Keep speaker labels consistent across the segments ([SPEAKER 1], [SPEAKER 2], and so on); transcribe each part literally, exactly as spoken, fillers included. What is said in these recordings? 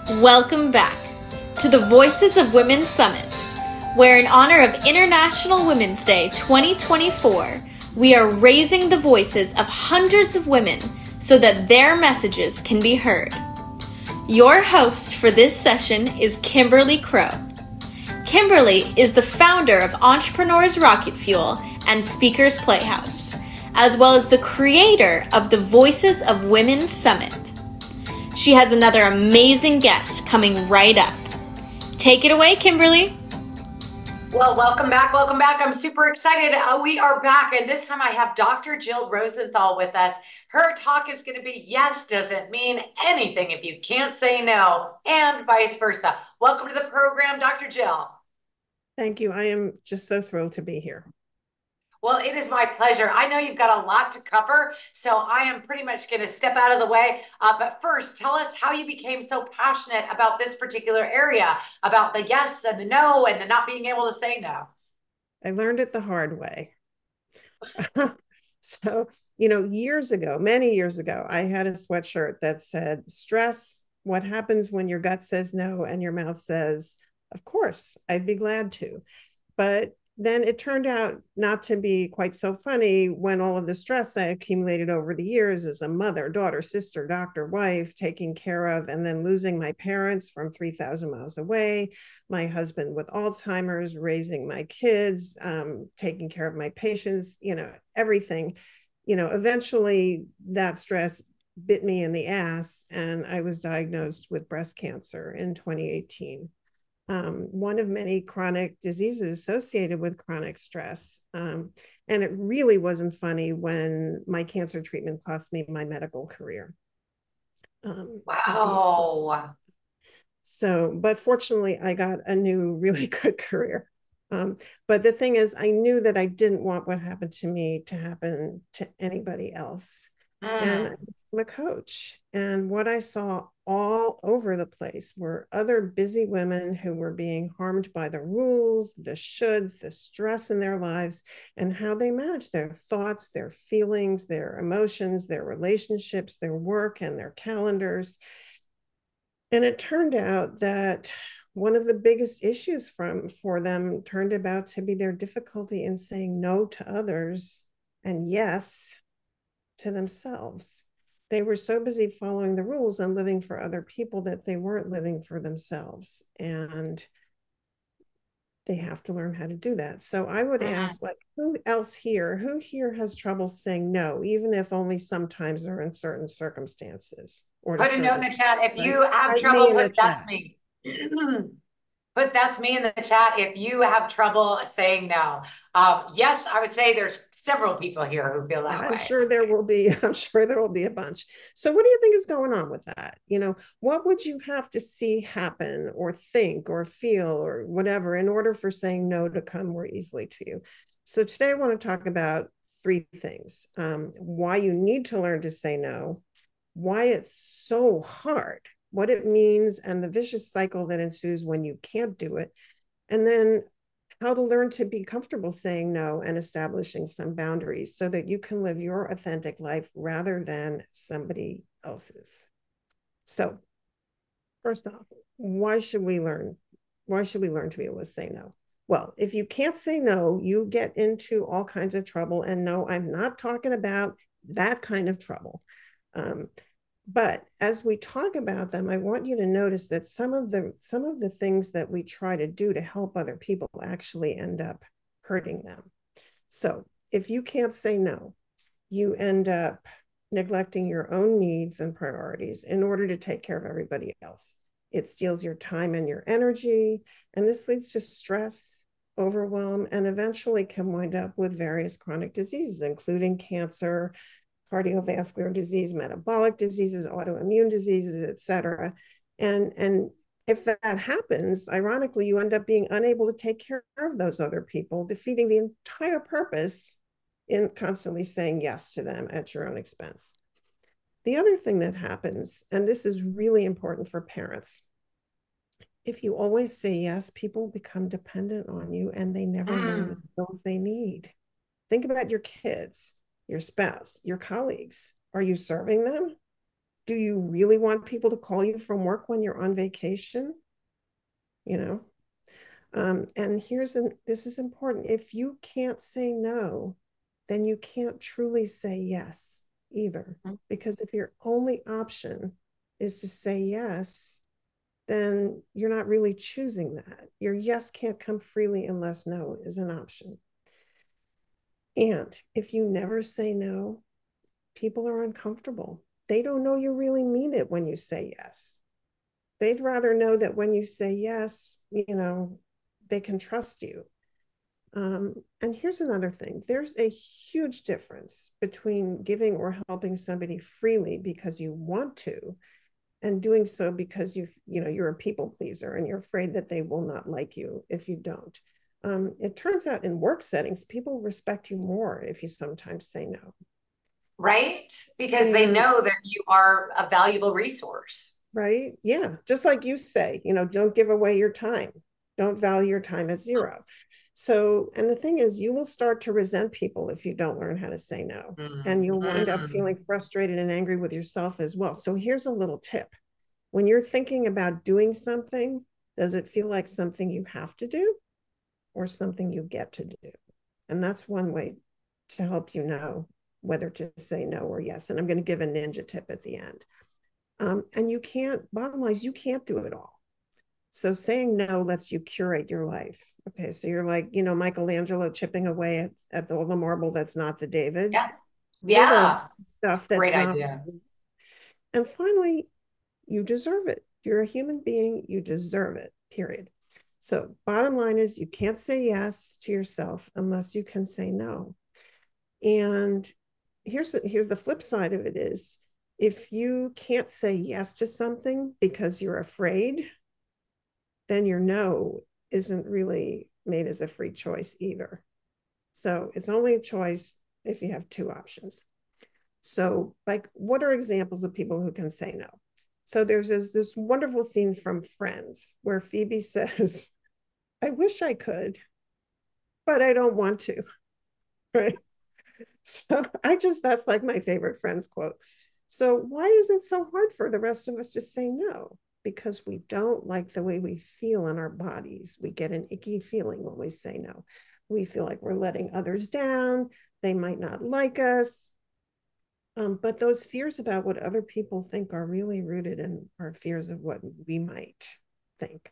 [SPEAKER 1] Welcome back to the Voices of Women Summit, where in honor of International Women's Day twenty twenty-four, we are raising the voices of hundreds of women so that their messages can be heard. Your host for this session is Kimberly Crow. Kimberly is the founder of Entrepreneurs Rocket Fuel and Speakers Playhouse, as well as the creator of the Voices of Women Summit. She has another amazing guest coming right up. Take it away, Kimberly.
[SPEAKER 2] Well, welcome back. Welcome back. I'm super excited. Uh, we are back, and this time I have Doctor Jill Rosenthal with us. Her talk is going to be yes doesn't mean anything if you can't say no, and vice versa. Welcome to the program, Doctor Jill.
[SPEAKER 3] Thank you. I am just so thrilled to be here.
[SPEAKER 2] Well, it is my pleasure. I know you've got a lot to cover, so I am pretty much going to step out of the way. Uh, but first, tell us how you became so passionate about this particular area, about the yes and the no and the not being able to say no.
[SPEAKER 3] I learned it the hard way. So, you know, years ago, many years ago, I had a sweatshirt that said, stress, what happens when your gut says no and your mouth says, of course, I'd be glad to. But then it turned out not to be quite so funny when all of the stress I accumulated over the years as a mother, daughter, sister, doctor, wife, taking care of, and then losing my parents from three thousand miles away, my husband with Alzheimer's, raising my kids, um, taking care of my patients, you know, everything. You know, eventually that stress bit me in the ass, and I was diagnosed with breast cancer in twenty eighteen. Um, one of many chronic diseases associated with chronic stress. Um, and it really wasn't funny when my cancer treatment cost me my medical career. Um,
[SPEAKER 2] Wow.
[SPEAKER 3] so, but fortunately, I got a new, really good career. Um, but the thing is, I knew that I didn't want what happened to me to happen to anybody else. And
[SPEAKER 2] Mm.
[SPEAKER 3] I'm a coach. And what I saw all over the place were other busy women who were being harmed by the rules, the shoulds, the stress in their lives, and how they manage their thoughts, their feelings, their emotions, their relationships, their work, and their calendars. And it turned out that one of the biggest issues from for them turned about to be their difficulty in saying no to others and yes to themselves. They were so busy following the rules and living for other people that they weren't living for themselves. And they have to learn how to do that. So I would
[SPEAKER 2] Mm.
[SPEAKER 3] ask, like, who else here, who here has trouble saying no, even if only sometimes or in certain circumstances or to
[SPEAKER 2] Put a note in
[SPEAKER 3] certain,
[SPEAKER 2] the chat if
[SPEAKER 3] right?
[SPEAKER 2] you have
[SPEAKER 3] Type me
[SPEAKER 2] trouble.
[SPEAKER 3] in the
[SPEAKER 2] Put that's
[SPEAKER 3] chat.
[SPEAKER 2] me. Put that's me in the chat if you have trouble saying no. Um, yes, I would say there's several people here who feel that
[SPEAKER 3] I'm
[SPEAKER 2] way.
[SPEAKER 3] sure there will be, I'm sure there will be a bunch. So what do you think is going on with that? You know, what would you have to see happen or think or feel or whatever in order for saying no to come more easily to you? So today I want to talk about three things. Um, why you need to learn to say no, why it's so hard, what it means, and the vicious cycle that ensues when you can't do it. And then how to learn to be comfortable saying no and establishing some boundaries so that you can live your authentic life rather than somebody else's. So, first off, why should we learn? Why should we learn to be able to say no? Well, if you can't say no, you get into all kinds of trouble. And no, I'm not talking about that kind of trouble. Um, but as we talk about them, I want you to notice that some of the some of the things that we try to do to help other people actually end up hurting them. So if you can't say no, you end up neglecting your own needs and priorities in order to take care of everybody else. It steals your time and your energy, and this leads to stress, overwhelm, and eventually can wind up with various chronic diseases, including cancer, cardiovascular disease, metabolic diseases, autoimmune diseases, et cetera. And, and if that happens, ironically, you end up being unable to take care of those other people, defeating the entire purpose in constantly saying yes to them at your own expense. The other thing that happens, and this is really important for parents, if you always say yes, people become dependent on you and they never learn the
[SPEAKER 2] Mm.
[SPEAKER 3] skills they need. Think about your kids, your spouse, your colleagues. Are you serving them? Do you really want people to call you from work when you're on vacation? You know, um, and here's an this is important. If you can't say no, then you can't truly say yes either. Because if your only option is to say yes, then you're not really choosing that. Your yes can't come freely unless no is an option. And if you never say no, people are uncomfortable. They don't know you really mean it when you say yes. They'd rather know that when you say yes, you know, they can trust you. Um, and here's another thing. There's a huge difference between giving or helping somebody freely because you want to and doing so because you you know you're a people pleaser and you're afraid that they will not like you if you don't. Um, it turns out in work settings, people respect you more if you sometimes say no.
[SPEAKER 2] Right? Because they
[SPEAKER 3] And
[SPEAKER 2] know that you are a valuable resource.
[SPEAKER 3] right, yeah, just like you say, you know, don't give away your time. Don't value your time at zero. So, and the thing is, you will start to resent people if you don't learn how to say no. And you'll wind up
[SPEAKER 2] Mm-hmm.
[SPEAKER 3] feeling frustrated and angry with yourself as well. So, here's a little tip. When you're thinking about doing something, does it feel like something you have to do or something you get to do? And that's one way to help you know whether to say no or yes. And I'm going to give a ninja tip at the end. Um, and you can't, bottom line is, you can't do it all. So saying no lets you curate your life. Okay, so you're like, you know, Michelangelo chipping away at, at all the marble that's not the David.
[SPEAKER 2] Yeah.
[SPEAKER 3] Rid of
[SPEAKER 2] Yeah.
[SPEAKER 3] stuff that's
[SPEAKER 2] Great
[SPEAKER 3] not.
[SPEAKER 2] idea.
[SPEAKER 3] And finally, you deserve it. You're a human being, you deserve it, period. So, bottom line is, you can't say yes to yourself unless you can say no. And here's the, here's the flip side of it is, if you can't say yes to something because you're afraid, then your no isn't really made as a free choice either. So it's only a choice if you have two options. So, like, what are examples of people who can say no? So there's this, this wonderful scene from Friends where Phoebe says, I wish I could, but I don't want to. Right. So I just, that's like my favorite Friends quote. So why is it so hard for the rest of us to say no? Because we don't like the way we feel in our bodies. We get an icky feeling when we say no. We feel like we're letting others down. They might not like us. Um, but those fears about what other people think are really rooted in our fears of what we might think.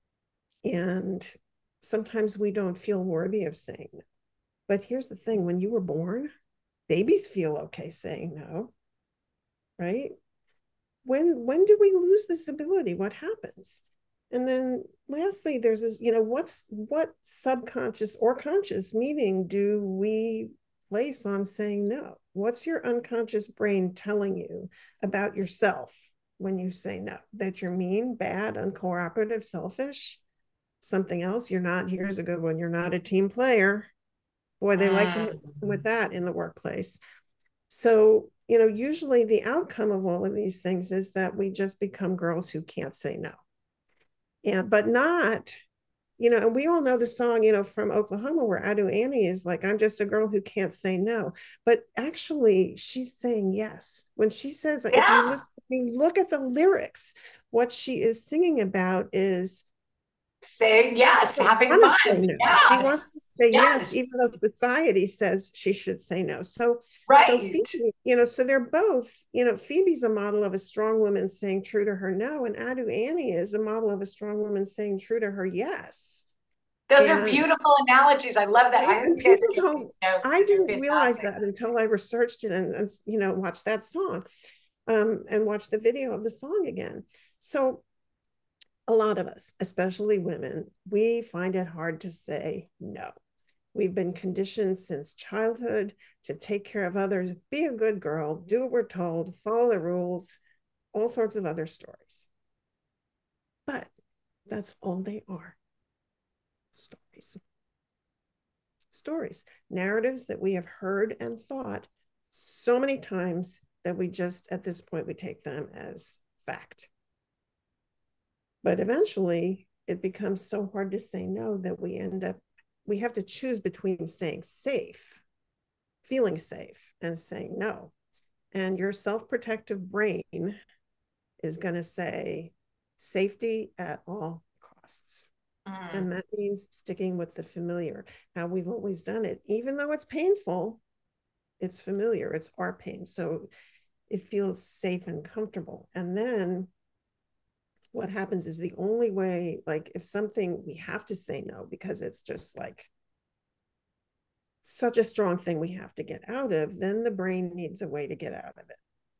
[SPEAKER 3] And sometimes we don't feel worthy of saying no. But here's the thing, when you were born, babies feel okay saying no, right? When when do we lose this ability? What happens? And then lastly, there's this, you know, what's what subconscious or conscious meaning do we place on saying no? What's your unconscious brain telling you about yourself when you say no? That you're mean, bad, uncooperative, selfish, something else? You're not, here's a good one, you're not a team player. Boy, they like to hit with that in the workplace. So, you know, usually the outcome of all of these things is that we just become girls who can't say no. And but not, you know, and we all know the song, you know, from Oklahoma where Adu Annie is like, I'm just a girl who can't say no. But actually, she's saying yes. When she says, if you
[SPEAKER 2] Yeah.
[SPEAKER 3] listen, if you look at the lyrics, what she is singing about is
[SPEAKER 2] Saying yes, having
[SPEAKER 3] want to say
[SPEAKER 2] fun.
[SPEAKER 3] no. She
[SPEAKER 2] Yes.
[SPEAKER 3] wants to say yes,
[SPEAKER 2] Yes.
[SPEAKER 3] even though society says she should say no. So, so
[SPEAKER 2] Right.
[SPEAKER 3] Phoebe, you know, so they're both, you know, Phoebe's a model of a strong woman saying true to her no, and Adu Annie is a model of a strong woman saying true to her yes.
[SPEAKER 2] Those are
[SPEAKER 3] And
[SPEAKER 2] beautiful analogies. I love that.
[SPEAKER 3] right,
[SPEAKER 2] I hope
[SPEAKER 3] and
[SPEAKER 2] you guys
[SPEAKER 3] people
[SPEAKER 2] take these
[SPEAKER 3] don't.
[SPEAKER 2] notes
[SPEAKER 3] I
[SPEAKER 2] because they're
[SPEAKER 3] didn't realize
[SPEAKER 2] fantastic.
[SPEAKER 3] that until I researched it and, and you know watched that song, um, and watched the video of the song again. So a lot of us, especially women, we find it hard to say no. We've been conditioned since childhood to take care of others, be a good girl, do what we're told, follow the rules, all sorts of other stories. But that's all they are, stories. Stories, narratives that we have heard and thought so many times that we just, at this point, we take them as fact. But eventually, it becomes so hard to say no that we end up, we have to choose between staying safe, feeling safe, and saying no. And your self protective brain is going to say safety at all costs. Mm. And that means sticking with the familiar, how we've always done it. Even though it's painful, it's familiar, it's our pain. So it feels safe and comfortable. And then what happens is the only way, like if something, we have to say no because it's just like such a strong thing we have to get out of, then the brain needs a way to get out of it.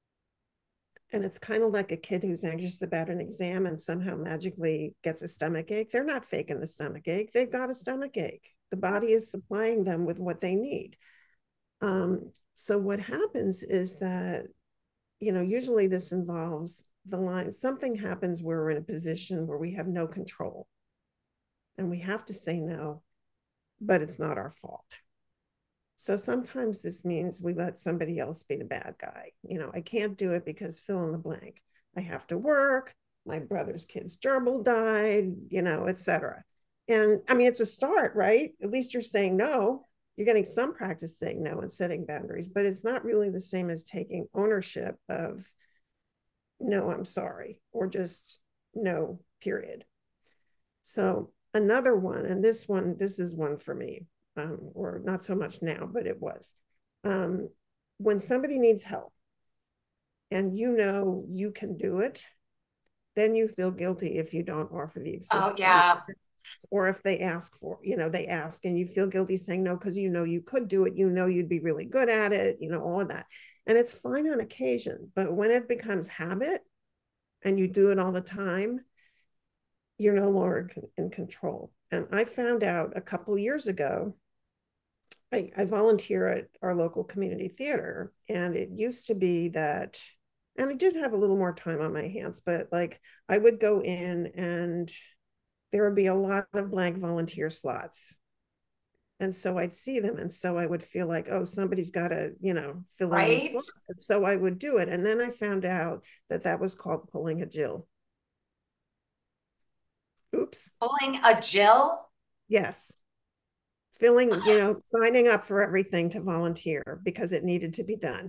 [SPEAKER 3] And it's kind of like a kid who's anxious about an exam and somehow magically gets a stomach ache. They're not faking the stomach ache. They've got a stomach ache. The body is supplying them with what they need. Um, so what happens is that, you know, usually this involves the line, something happens where we're in a position where we have no control and we have to say no, but it's not our fault. So sometimes this means we let somebody else be the bad guy. You know, I can't do it because fill in the blank. I have to work. My brother's kid's gerbil died, you know, et cetera. And I mean, it's a start, right? At least you're saying no. You're getting some practice saying no and setting boundaries, but it's not really the same as taking ownership of no, I'm sorry, or just no, period. So another one, and this one, this is one for me. Um, or not so much now, but it was. Um, when somebody needs help and you know you can do it, then you feel guilty if you don't offer the assistance.
[SPEAKER 2] Oh, yeah.
[SPEAKER 3] Or if they ask for, you know, they ask and you feel guilty saying no because you know you could do it, you know you'd be really good at it, you know, all of that. And it's fine on occasion, but when it becomes habit and you do it all the time, you're no longer in control. And I found out a couple years ago, I, I volunteer at our local community theater, and it used to be that, and I did have a little more time on my hands, but like I would go in and there would be a lot of blank volunteer slots. And so I'd see them. And so I would feel like, oh, somebody's got to, you know, fill in these slots. And so I would do it. And then I found out that that was called pulling a Jill. Oops.
[SPEAKER 2] Pulling a Jill?
[SPEAKER 3] Yes. Filling, you know, signing up for everything to volunteer because it needed to be done.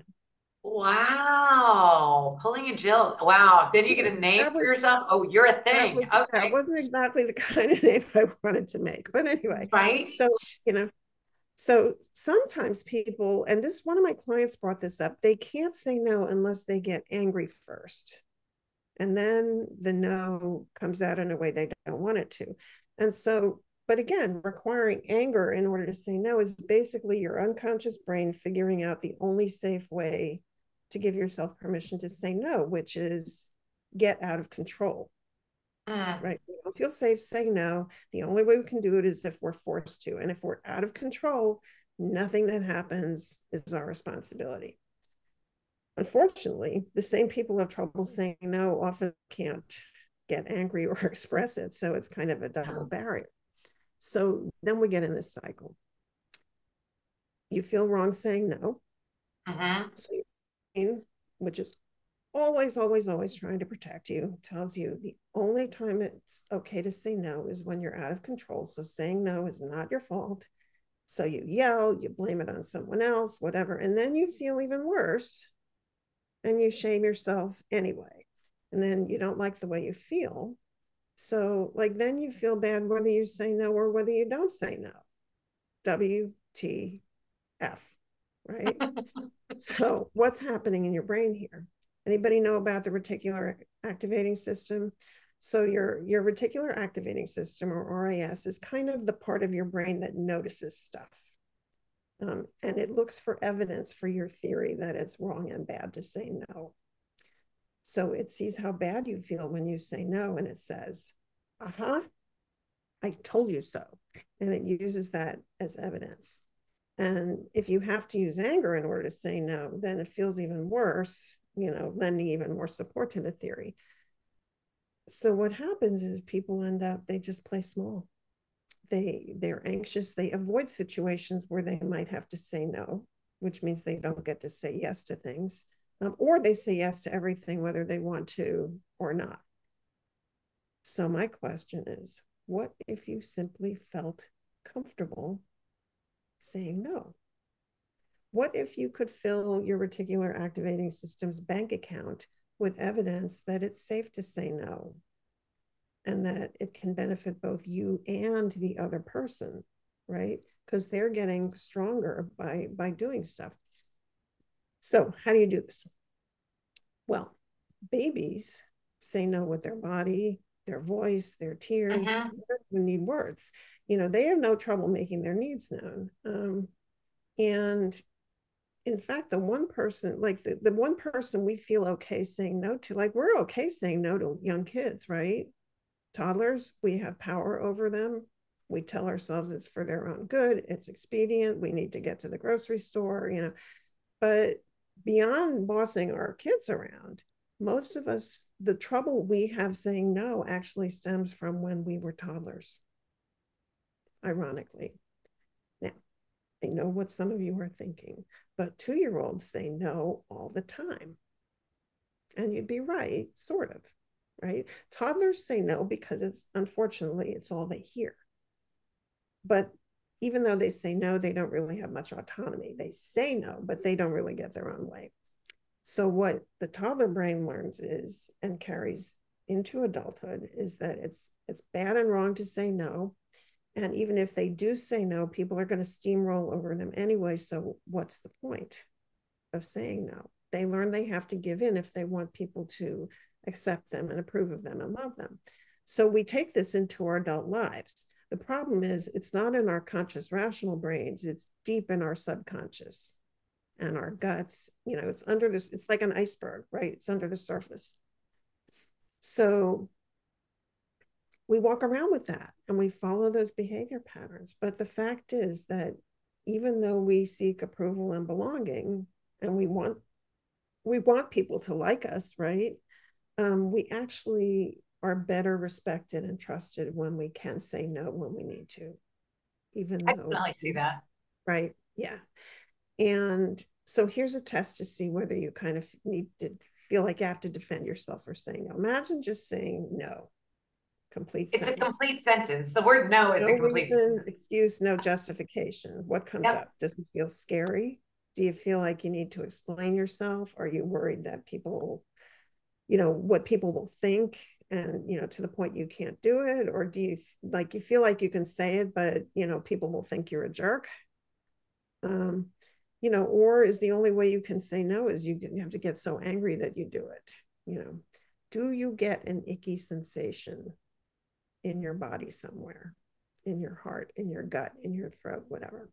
[SPEAKER 2] Wow. Pulling a Jill. Wow. Then you get a name
[SPEAKER 3] was,
[SPEAKER 2] for yourself. Oh, you're a thing.
[SPEAKER 3] That, was,
[SPEAKER 2] okay.
[SPEAKER 3] that wasn't exactly the kind of name I wanted to make. But anyway.
[SPEAKER 2] Right.
[SPEAKER 3] So, you know, so sometimes people, and this one of my clients brought this up, they can't say no unless they get angry first. And then the no comes out in a way they don't want it to. And so, but again, requiring anger in order to say no is basically your unconscious brain figuring out the only safe way to give yourself permission to say no, which is get out of control. Mm. Right? We don't feel safe saying no. The only way we can do it is if we're forced to. And if we're out of control, nothing that happens is our responsibility. Unfortunately, the same people who have trouble saying no often can't get angry or express it. So it's kind of a double barrier. So then we get in this cycle. You feel wrong saying no. Mm-hmm. So your brain, which is always, always, always trying to protect you, tells you the only time it's okay to say no is when you're out of control. So saying no is not your fault. So you yell, you blame it on someone else, whatever. And then you feel even worse and you shame yourself anyway. And then you don't like the way you feel. So like then you feel bad whether you say no or whether you don't say no. W T F, right? So what's happening in your brain here? Anybody know about the reticular activating system? So your, your reticular activating system, or R A S, is kind of the part of your brain that notices stuff. Um, and it looks for evidence for your theory that it's wrong and bad to say no. So it sees how bad you feel when you say no, and it says, uh-huh, I told you so. And it uses that as evidence. And if you have to use anger in order to say no, then it feels even worse, you know, lending even more support to the theory. So what happens is people end up, they just play small. They, they're anxious. They avoid situations where they might have to say no, which means they don't get to say yes to things. Um, or they say yes to everything, whether they want to or not. So my question is, what if you simply felt comfortable saying no? What if you could fill your reticular activating system's bank account with evidence that it's safe to say no and that it can benefit both you and the other person, right? Because they're getting stronger by by doing stuff. So how do you do this? Well, babies say no with their body, their voice, their tears.
[SPEAKER 2] Mm-hmm.
[SPEAKER 3] They don't even need words. You know, they have no trouble making their needs known. Um, and in fact, the one person, like the, the one person we feel okay saying no to, like we're okay saying no to young kids, right? Toddlers, we have power over them. We tell ourselves it's for their own good, it's expedient, we need to get to the grocery store, you know. But beyond bossing our kids around, most of us, the trouble we have saying no actually stems from when we were toddlers, ironically. Now, I know what some of you are thinking, but two-year-olds say no all the time. And you'd be right, sort of, right? Toddlers say no because it's, unfortunately, it's all they hear. But even though they say no, they don't really have much autonomy. They say no, but they don't really get their own way. So what the toddler brain learns is, and carries into adulthood, is that it's it's bad and wrong to say no. And even if they do say no, people are going to steamroll over them anyway. So what's the point of saying no? They learn they have to give in if they want people to accept them and approve of them and love them. So we take this into our adult lives. The problem is it's not in our conscious rational brains, it's deep in our subconscious and our guts. You know, it's under this, it's like an iceberg, right? It's under the surface. So we walk around with that and we follow those behavior patterns. But the fact is that even though we seek approval and belonging, and we want we want people to like us, right? Um, we actually are better respected and trusted when we can say no when we need to, even
[SPEAKER 2] I
[SPEAKER 3] though,
[SPEAKER 2] definitely see that.
[SPEAKER 3] right? Yeah. And so here's a test to see whether you kind of need to feel like you have to defend yourself for saying no. Imagine just saying no, complete
[SPEAKER 2] It's a
[SPEAKER 3] sentence.
[SPEAKER 2] complete sentence. The word no is
[SPEAKER 3] No
[SPEAKER 2] a complete
[SPEAKER 3] reason,
[SPEAKER 2] sentence.
[SPEAKER 3] excuse, no justification. What comes
[SPEAKER 2] Yep.
[SPEAKER 3] up? Does it feel scary? Do you feel like you need to explain yourself? Are you worried that people, you know, what people will think, and, you know, to the point you can't do it? Or do you like, you feel like you can say it, but, you know, people will think you're a jerk? Um, you know, or is the only way you can say no is you, you have to get so angry that you do it? You know, do you get an icky sensation in your body somewhere, in your heart, in your gut, in your throat, whatever?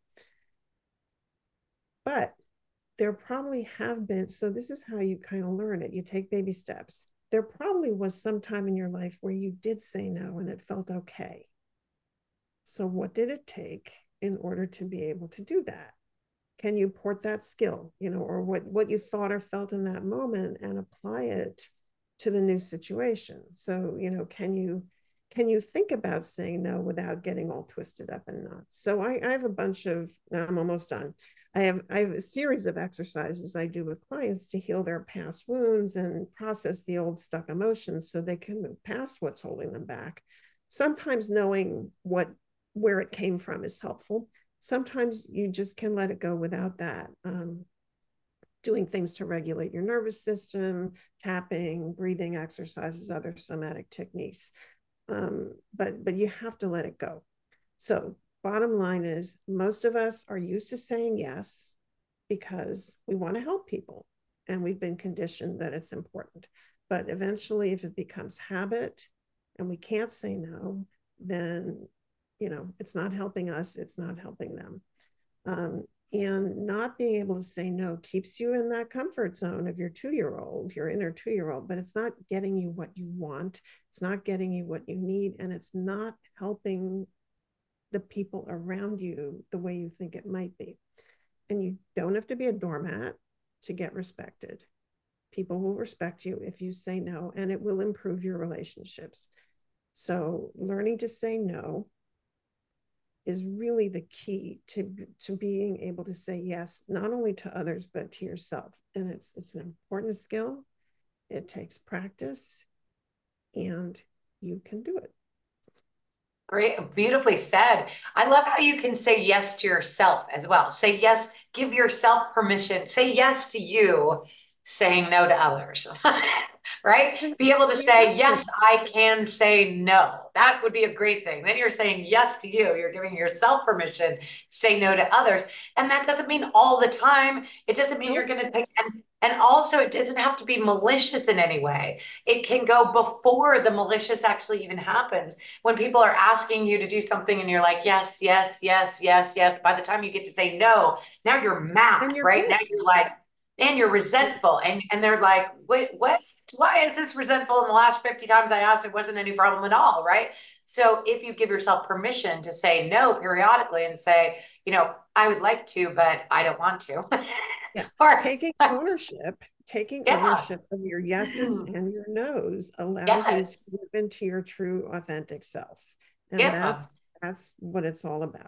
[SPEAKER 3] But there probably have been, so this is how you kind of learn it. You take baby steps. There probably was some time in your life where you did say no and it felt okay. So what did it take in order to be able to do that? Can you port that skill, you know, or what, what you thought or felt in that moment and apply it to the new situation? So, you know, can you can you think about saying no without getting all twisted up in knots? So I, I have a bunch of, I'm almost done. I have I have a series of exercises I do with clients to heal their past wounds and process the old stuck emotions so they can move past what's holding them back. Sometimes knowing what where it came from is helpful. Sometimes you just can let it go without that. Um, doing things to regulate your nervous system, tapping, breathing exercises, other somatic techniques. Um, but but you have to let it go. So bottom line is, most of us are used to saying yes because we want to help people and we've been conditioned that it's important. But eventually, if it becomes habit and we can't say no, then, you know, it's not helping us, it's not helping them. Um, and not being able to say no keeps you in that comfort zone of your two-year-old, your inner two-year-old, but it's not getting you what you want. It's not getting you what you need. And it's not helping the people around you the way you think it might be. And you don't have to be a doormat to get respected. People will respect you if you say no, and it will improve your relationships. So learning to say no is really the key to, to being able to say yes, not only to others, but to yourself. And it's, it's an important skill. It takes practice, and you can do it.
[SPEAKER 2] Great, beautifully said. I love how you can say yes to yourself as well. Say yes, give yourself permission. Say yes to you saying no to others, right?
[SPEAKER 3] And,
[SPEAKER 2] Be able to
[SPEAKER 3] and you
[SPEAKER 2] say,
[SPEAKER 3] have
[SPEAKER 2] yes,
[SPEAKER 3] to.
[SPEAKER 2] I can say no. That would be a great thing. Then you're saying yes to you. You're giving yourself permission to say no to others. And that doesn't mean all the time. It doesn't mean you're
[SPEAKER 3] Nope.
[SPEAKER 2] going to take, and, and also it doesn't have to be malicious in any way. It can go before the malicious actually even happens. When people are asking you to do something and you're like, yes, yes, yes, yes, yes. By the time you get to say no, now you're mad,
[SPEAKER 3] And you're
[SPEAKER 2] right? Now
[SPEAKER 3] pissed.
[SPEAKER 2] you're like, and you're resentful. And, and they're like, wait, what? Why is this resentful? In the last fifty times I asked, it wasn't any problem at all, right? So if you give yourself permission to say no periodically and say, you know, I would like to, but I don't want to.
[SPEAKER 3] Yeah.
[SPEAKER 2] Or,
[SPEAKER 3] Taking ownership, taking
[SPEAKER 2] yeah,
[SPEAKER 3] ownership of your yeses and your nos allows you to
[SPEAKER 2] yes,
[SPEAKER 3] live into your true authentic self. And
[SPEAKER 2] yeah.
[SPEAKER 3] that's that's what it's all about.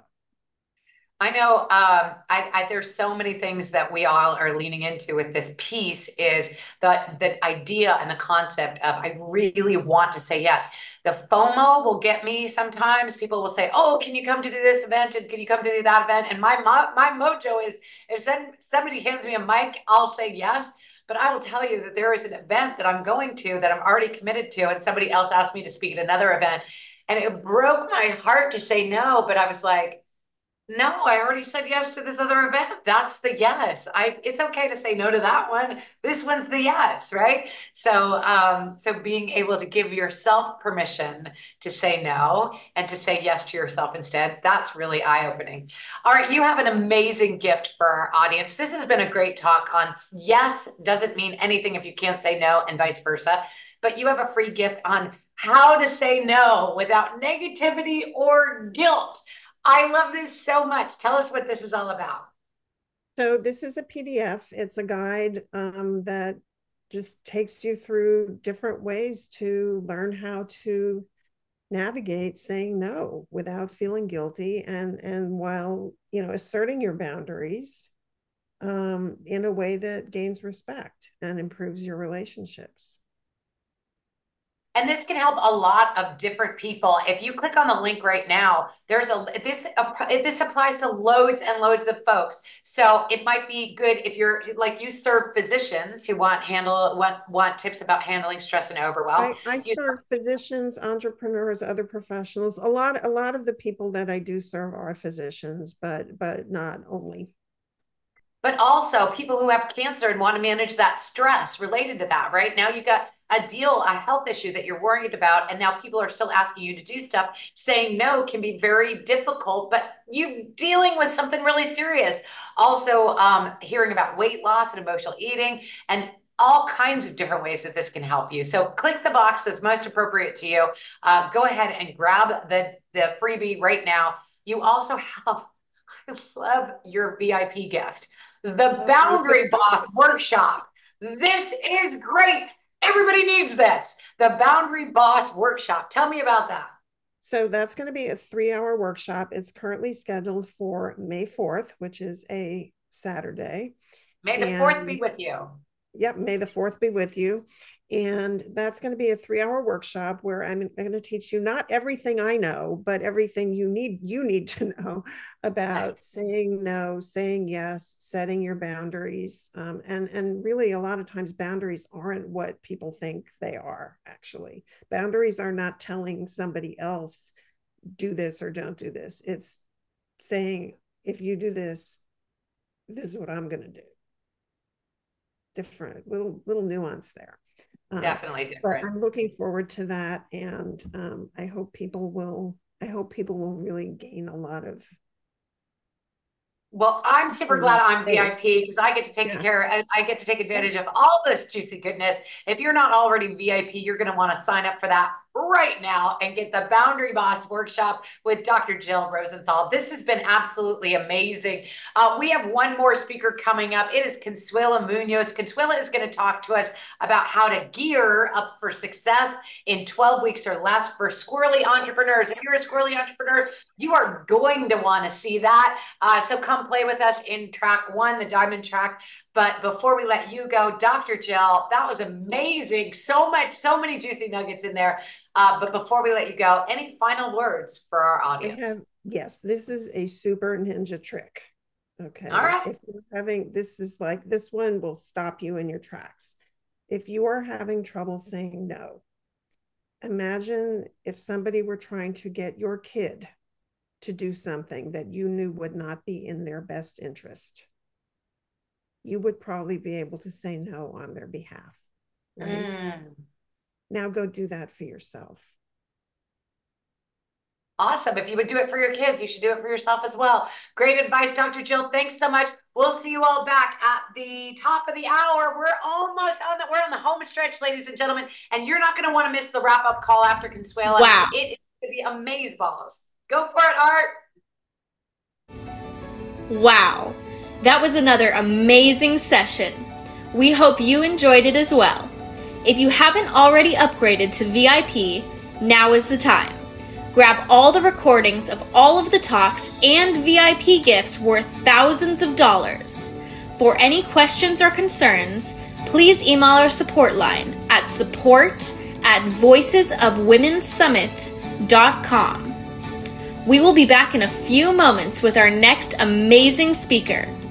[SPEAKER 2] I know um, I, I, there's so many things that we all are leaning into with this piece is the, the idea and the concept of I really want to say yes. The FOMO will get me sometimes. People will say, oh, can you come to do this event? And can you come to do that event? And my, my mojo is if somebody hands me a mic, I'll say yes. But I will tell you that there is an event that I'm going to that I'm already committed to. And somebody else asked me to speak at another event. And it broke my heart to say no. But I was like, no, I already said yes to this other event. That's the yes. I it's okay to say no to that one. This one's the yes, right? So um so being able to give yourself permission to say no and to say yes to yourself instead, that's really eye-opening. All right, you have an amazing gift for our audience. This has been a great talk on yes doesn't mean anything if you can't say no and vice versa. But you have a free gift on how to say no without negativity or guilt. I love this so much. Tell us what this is all about.
[SPEAKER 3] So this is a P D F. It's a guide um, that just takes you through different ways to learn how to navigate saying no without feeling guilty and and while you know asserting your boundaries um, in a way that gains respect and improves your relationships.
[SPEAKER 2] And this can help a lot of different people. If you click on the link right now, there's a this uh, this applies to loads and loads of folks. So it might be good if you're like you serve physicians who want handle want want tips about handling stress and overwhelm.
[SPEAKER 3] I, I
[SPEAKER 2] You
[SPEAKER 3] serve physicians, entrepreneurs, other professionals. A lot, a lot of the people that I do serve are physicians, but but not only.
[SPEAKER 2] but also people who have cancer and want to manage that stress related to that, right? Now you got a deal, a health issue that you're worried about, and now people are still asking you to do stuff. Saying no can be very difficult, but you dealing with something really serious. Also, um, hearing about weight loss and emotional eating and all kinds of different ways that this can help you. So click the box that's most appropriate to you. Uh, go ahead and grab the, the freebie right now. You also have, I love your V I P gift, the Boundary Boss Workshop. This is great. Everybody needs this. The Boundary Boss Workshop. Tell me about that.
[SPEAKER 3] So that's going to be a three hour workshop. It's currently scheduled for May fourth, which is a Saturday.
[SPEAKER 2] May the fourth be
[SPEAKER 3] And
[SPEAKER 2] with you.
[SPEAKER 3] yep, May the fourth be with you. And that's going to be a three hour workshop where I'm, I'm going to teach you not everything I know, but everything you need, you need to know about
[SPEAKER 2] Nice.
[SPEAKER 3] saying no, saying yes, setting your boundaries. Um, and, and really a lot of times boundaries aren't what people think they are actually. Boundaries are not telling somebody else, do this or don't do this. It's saying, if you do this, this is what I'm going to do. Different little, little nuance there. Um,
[SPEAKER 2] Definitely
[SPEAKER 3] but
[SPEAKER 2] different.
[SPEAKER 3] I'm looking forward to that, and um, I hope people will. I hope people will really gain a lot of.
[SPEAKER 2] Well, I'm super glad I'm
[SPEAKER 3] Space.
[SPEAKER 2] V I P because I get to take
[SPEAKER 3] Yeah.
[SPEAKER 2] care. I get to take
[SPEAKER 3] Yeah.
[SPEAKER 2] advantage of all this juicy goodness. If you're not already V I P, you're going to want to sign up for that right now and get the Boundary Boss Workshop with Doctor Jill Rosenthal. This has been absolutely amazing. Uh, we have one more speaker coming up. It is Consuela Munoz. Consuela is going to talk to us about how to gear up for success in twelve weeks or less for squirrely entrepreneurs. If you're a squirrely entrepreneur, you are going to want to see that. Uh, so come play with us in track one, the diamond track. But before we let you go, Doctor Jill, that was amazing. So much, so many juicy nuggets in there. Uh, but before we let you go, any final words for our
[SPEAKER 3] I have
[SPEAKER 2] audience?
[SPEAKER 3] yes. This is a super ninja trick. Okay.
[SPEAKER 2] All right.
[SPEAKER 3] If you're having, this is like, this one will stop you in your tracks. If you are having trouble saying no, imagine if somebody were trying to get your kid to do something that you knew would not be in their best interest. You would probably be able to say no on their behalf, right? Mm. Now go do that for yourself.
[SPEAKER 2] Awesome. If you would do it for your kids, you should do it for yourself as well. Great advice, Doctor Jill. Thanks so much. We'll see you all back at the top of the hour. We're almost on the, we're on the home stretch, ladies and gentlemen, and you're not going to want to miss the wrap-up call after Consuela.
[SPEAKER 1] Wow.
[SPEAKER 2] It is going to be amazeballs. Go for it, Art.
[SPEAKER 1] Wow. That was another amazing session. We hope you enjoyed it as well. If you haven't already upgraded to V I P, now is the time. Grab all the recordings of all of the talks and V I P gifts worth thousands of dollars. For any questions or concerns, please email our support line at support at voices of women summit dot com. We will be back in a few moments with our next amazing speaker.